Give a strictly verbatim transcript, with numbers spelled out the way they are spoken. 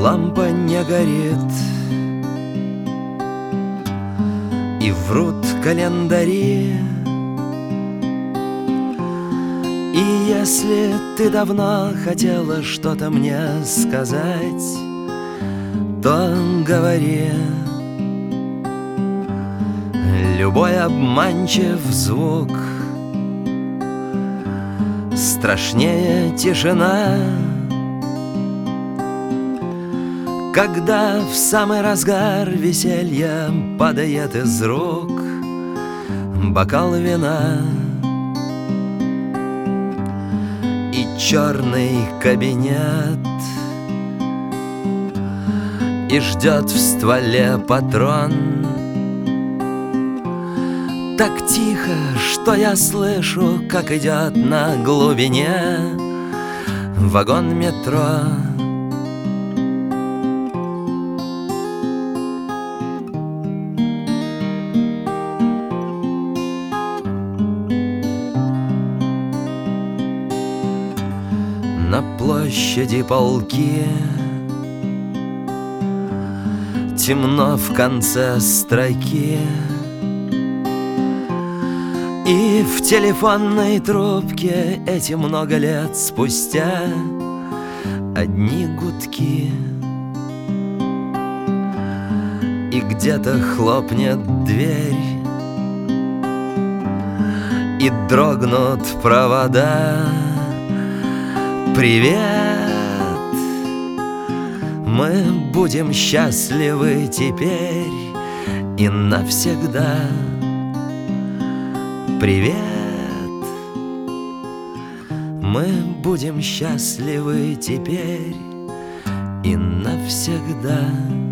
лампа не горит, и врут календари. И если ты давно хотела что-то мне сказать, то говори. Любой обманчив звук страшнее тишина, когда в самый разгар веселья падает из рук бокал вина. И черный кабинет, и ждет в стволе патрон. Так тихо, что я слышу, как идет на глубине вагон метро. На площади полки, темно в конце строки, и в телефонной трубке эти много лет спустя одни гудки. И где-то хлопнет дверь, и дрогнут провода. Привет, мы будем счастливы теперь и навсегда. Привет, мы будем счастливы теперь и навсегда.